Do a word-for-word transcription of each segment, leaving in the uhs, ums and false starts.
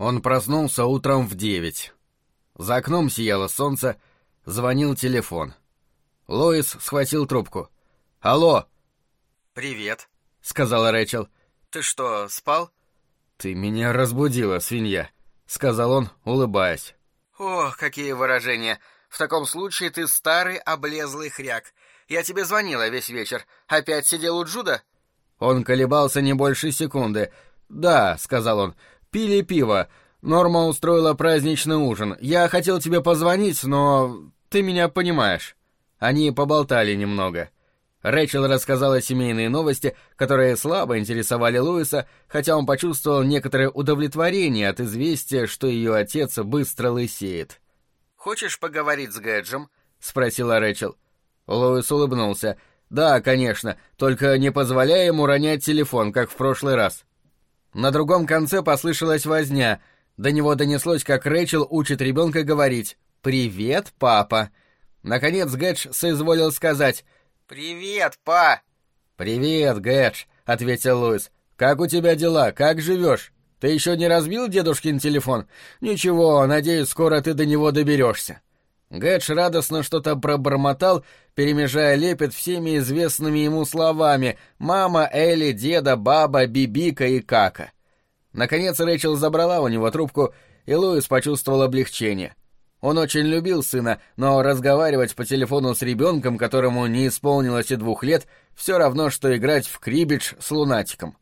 Он проснулся утром в девять. За окном сияло солнце, звонил телефон. Лоис схватил трубку. «Алло!» «Привет», — сказала Рэйчел. «Ты что, спал?» «Ты меня разбудила, свинья», — сказал он, улыбаясь. «Ох, какие выражения! В таком случае ты старый облезлый хряк. Я тебе звонила весь вечер. Опять сидел у Джуда?» Он колебался не больше секунды. «Да», — сказал он, — «пили пиво. Норма устроила праздничный ужин. Я хотел тебе позвонить, но ты меня понимаешь». Они поболтали немного. Рэйчел рассказала семейные новости, которые слабо интересовали Луиса, хотя он почувствовал некоторое удовлетворение от известия, что ее отец быстро лысеет. «Хочешь поговорить с Гэджем?» — спросила Рэйчел. Луис улыбнулся. «Да, конечно, только не позволяй ему ронять телефон, как в прошлый раз». На другом конце послышалась возня. До него донеслось, как Рэйчел учит ребенка говорить «Привет, папа». Наконец Гэдж соизволил сказать «Привет, па!» «Привет, Гэдж», — ответил Луис. «Как у тебя дела? Как живешь? Ты еще не разбил дедушкин телефон? Ничего, надеюсь, скоро ты до него доберешься». Гэдж радостно что-то пробормотал, перемежая лепет всеми известными ему словами «мама», «Элли», «деда», «баба», «бибика» и «кака». Наконец Рэйчел забрала у него трубку, и Луис почувствовал облегчение. Он очень любил сына, но разговаривать по телефону с ребенком, которому не исполнилось и двух лет, все равно, что играть в крибидж с лунатиком.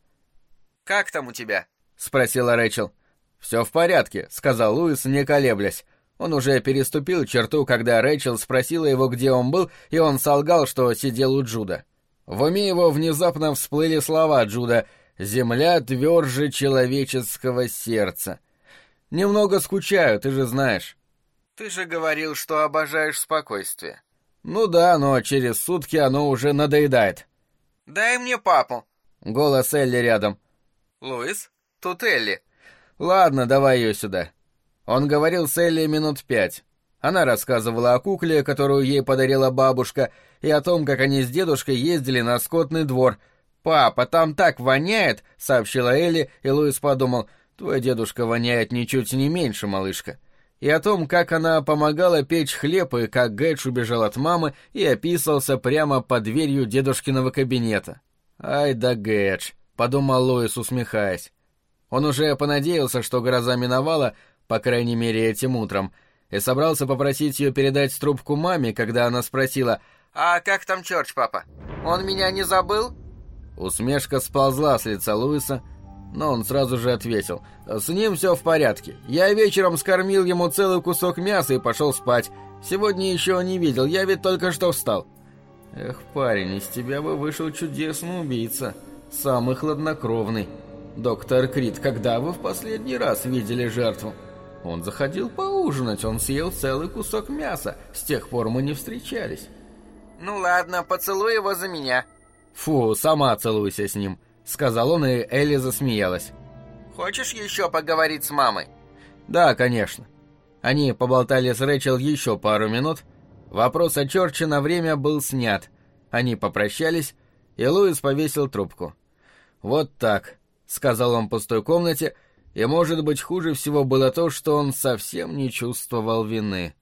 «Как там у тебя?» — спросила Рэйчел. «Все в порядке», — сказал Луис, не колеблясь. Он уже переступил черту, когда Рэйчел спросила его, где он был, и он солгал, что сидел у Джуда. В уме его внезапно всплыли слова Джуда «Земля тверже человеческого сердца». «Немного скучаю, ты же знаешь». «Ты же говорил, что обожаешь спокойствие». «Ну да, но через сутки оно уже надоедает». «Дай мне папу». Голос Элли рядом. «Луис, тут Элли». «Ладно, давай ее сюда». Он говорил с Элли минут пять. Она рассказывала о кукле, которую ей подарила бабушка, и о том, как они с дедушкой ездили на скотный двор. «Папа, там так воняет», — сообщила Элли, и Луис подумал, «твой дедушка воняет ничуть не меньше, малышка». И о том, как она помогала печь хлеб, и как Гэдж убежал от мамы и описался прямо под дверью дедушкиного кабинета. «Ай да Гэдж», — подумал Луис, усмехаясь. Он уже понадеялся, что гроза миновала, по крайней мере этим утром, и собрался попросить ее передать трубку маме, когда она спросила «А как там Чёрч, папа? Он меня не забыл?» Усмешка сползла с лица Луиса, но он сразу же ответил: «С ним все в порядке. Я вечером скормил ему целый кусок мяса и пошел спать. Сегодня еще не видел, я ведь только что встал». «Эх, парень, из тебя бы вышел чудесный убийца, самый хладнокровный. Доктор Крид, когда вы в последний раз видели жертву?» «Он заходил поужинать, он съел целый кусок мяса. С тех пор мы не встречались». «Ну ладно, поцелуй его за меня». «Фу, сама целуйся с ним», — сказал он, и Элли засмеялась. «Хочешь еще поговорить с мамой?» «Да, конечно». Они поболтали с Рэйчел еще пару минут. Вопрос о Чёрче на время был снят. Они попрощались, и Луис повесил трубку. «Вот так», — сказал он в пустой комнате, и, может быть, хуже всего было то, что он совсем не чувствовал вины.